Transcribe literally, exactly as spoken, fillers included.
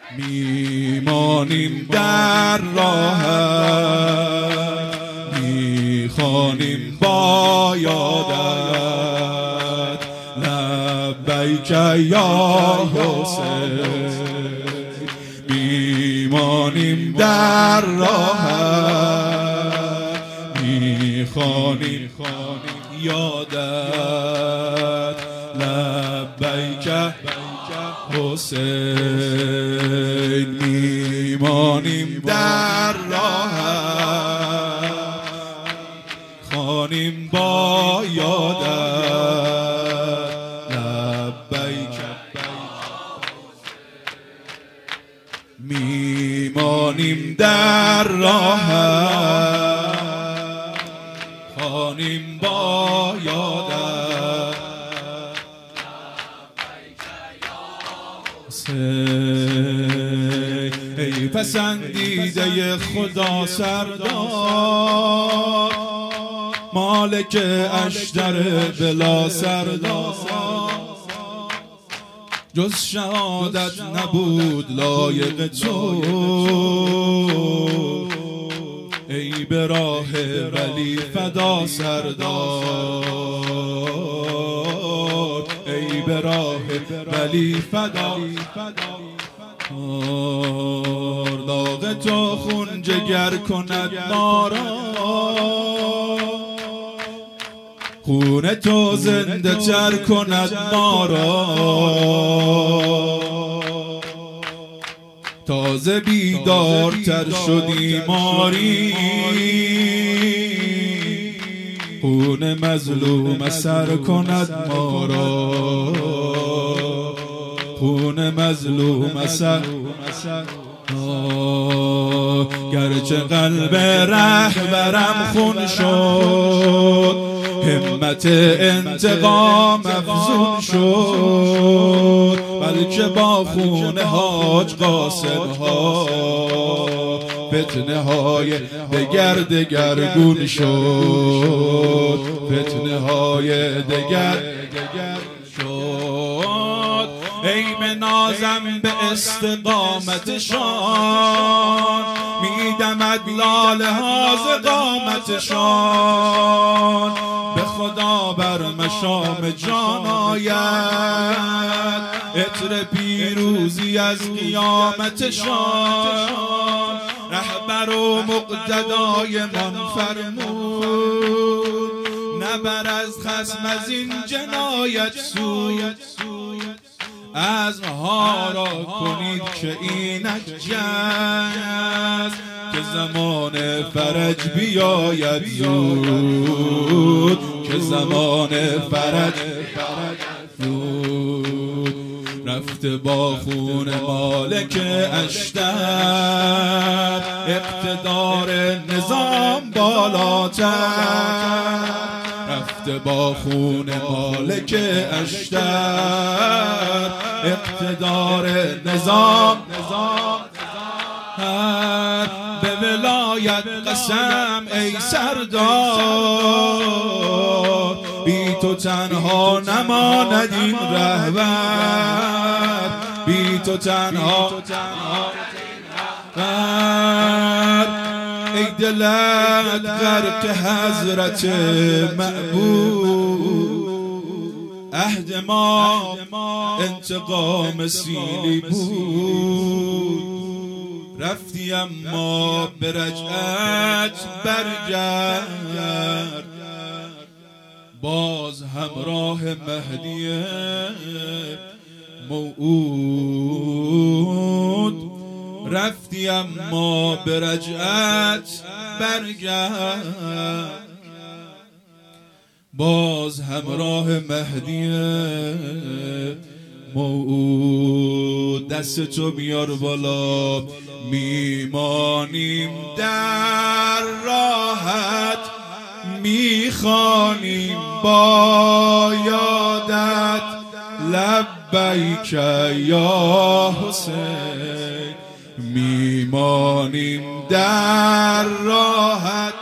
میمانیم در راهت، میخوانیم با یادت لبیک یا حسین. میمانیم در راهت، میخوانیم یادت لبیک حسین. میمانیم در راهت، خوانیم با یادت لبیک. میمانیم در راهت، خوانیم با یادت ای پسندیده خدا سردار، مالک اشتر بلا سردار. جز شهادت نبود لایق تو، ای به راه ولی فدا سردار، ای به راه ولی فدا. داغ تو خون جگر کند ما را، خون تو زنده تر کند ما را. تازه بیدارتر شدیم ماری، خون مظلوم سر کند ما را، خون مظلوم سر. گرچه قلب رهبرم خون شد، همت انتقام افزون شد، بلکه با خون حاج قاسم ها فتنه های دگر دگرگون شد، فتنه های دگر شد. ای منازم به استقامتشان، میدمد لاله ها ز قامتشان. به خدا بر مشام جان آید، عطر پیروزی از قیامتشان. رهبر و مقتدای من فرمود، نبر از خصم از این جنایت سود. عزمها را کنید که اینک جنگ، که زمان فرج بیاید زود، که زمان فرج زود. رفته با خون مالک اشتر، اقتدار نظام بالاتر. رفته با خون مالک اشتر، اقتدار نظام. به ولایت قسم ای سردار، بی تو تنها نماند این رهبر، بی تو تنها. ای دلت غرق حضرت معبود، عهد ما انتقام سیلی بود. رفتی اما به رجعت برگرد، باز همراه مهدی موعود. رفتی اما به رجعت برگرد، باز همراه مهدی موعود. دست تو بیار بالا. میمانیم در راحت، میخوانیم با یادت لبیک یا حسین. میمانیم در راحت،